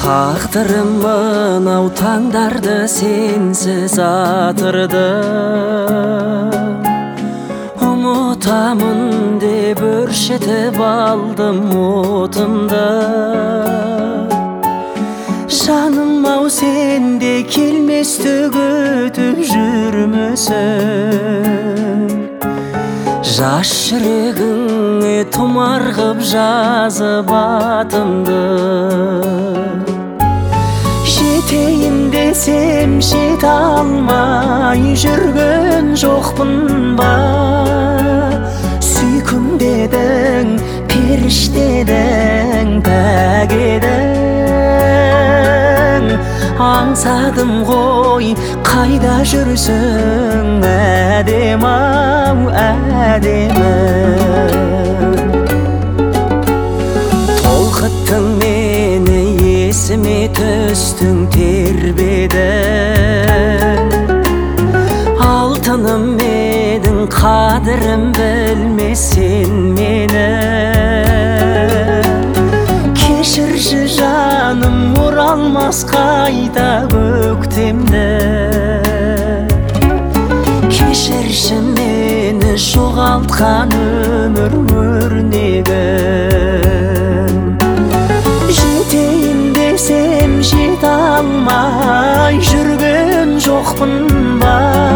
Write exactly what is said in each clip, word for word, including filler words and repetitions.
Тағдырым мынау таңдарды сенсіз атырды. Ұмытамын деп өршітіп алдым отымды. Жаным-ау, сенде келместі күтіп жүрмісің? Жас жүрегіңе тұмар қып жазып атымды. Жетейін десем жете алмай жүрген жоқпын ба? Сүйкім дедің, періштедің, пәк едің. Аңсадым ғой, қайда жүрсің, әдем-ау, әдемі. Толқыттың мені, есіме түстің, тербедің. Алтыным едің, қадірім білмесен мені. Кешірші жаным, оралмас қайта көктемді. Кешірші мені, жоғалтқан өмір өрнегін. Жетейін десем жете алмай жүрген жоқпын ба?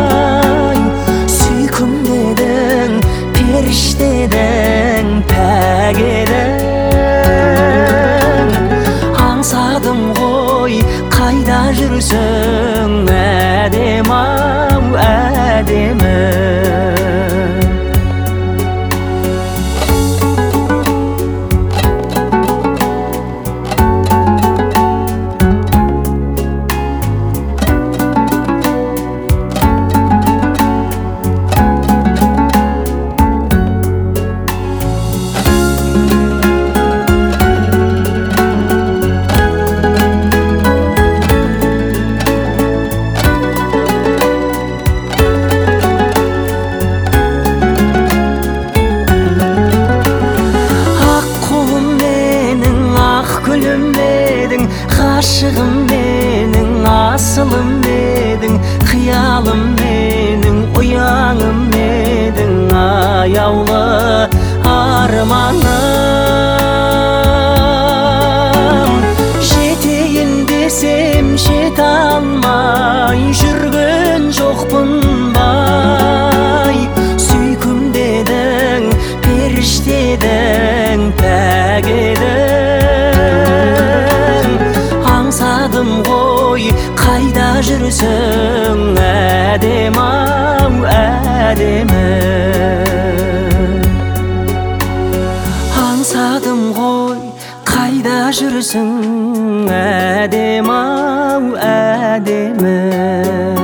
Сүйкім дедің, періштедің, пәк едің. Аңсадым ғой, қайда жүрсің, әдем-ау, әдемі. Ғашығым менің, асылым едің, қиялым менің, ұяңым едің, аяулы арманым. Жетейін десем жете алмай жүрген жоқпын бай? Сүйкім дедің, періштедің, пәк едің. Аңсадым ғой, қайда жүрсің, әдем-ау, әдемі. Аңсадым ғой, қайда жүрсің, әдем-ау, әдемі.